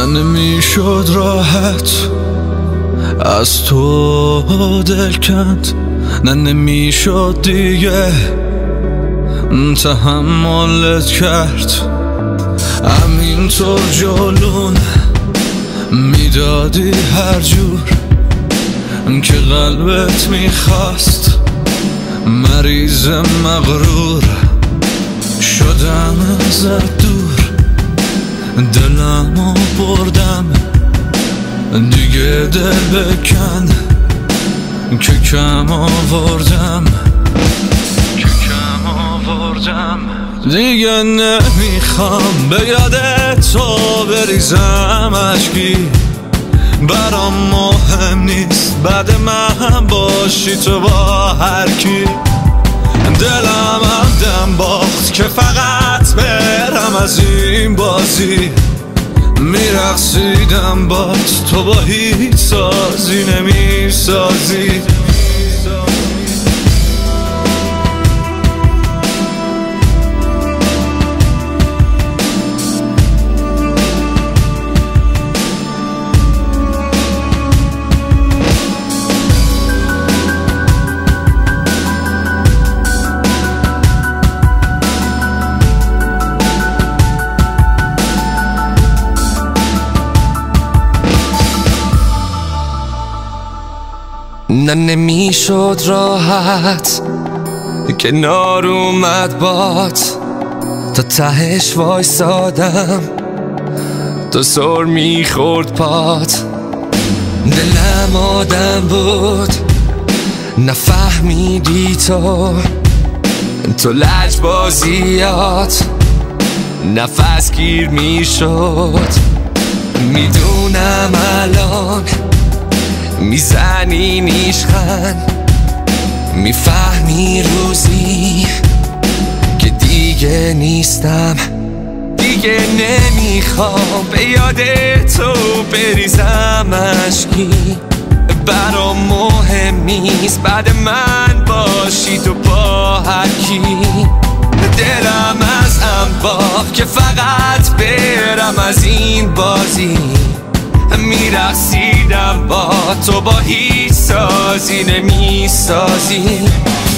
نه نمیشد راحت از تو دل کند، نه نمیشد دیگه تحملت کرد. همینطور جلون میدادی هر جور که قلبت میخواست. مریض مغرور شدم ازت دور، دلمو بردم دیگه دل بکن که کم آوردم دیگه نمیخوام به یاد تو بریزم اشکی. برام مهم نیست بعد من باشی تو با هر کی. دلم هم دم باخت که فقط برم از این بازی. میرقصیدم بات تو با هیچ سازی نمیسازی. نه نمیشد راحت کنار اومد بات، تا تهش وایسادم تا سر میخورد پات. دلم آدم بود نفهمیدی تو لجبازیات نفس گیر میشد. میدونم الان میزنی نیشخند، میفهمی روزی که دیگه نیستم. دیگه نمیخوام به یاد تو بریزم اشکی. برام مهم نیست بعد من باشی تو با هر کی. دلم از هم باخت که فقط برم از این بازی. میرقصیدم با تو با هیچ سازی نمیسازی.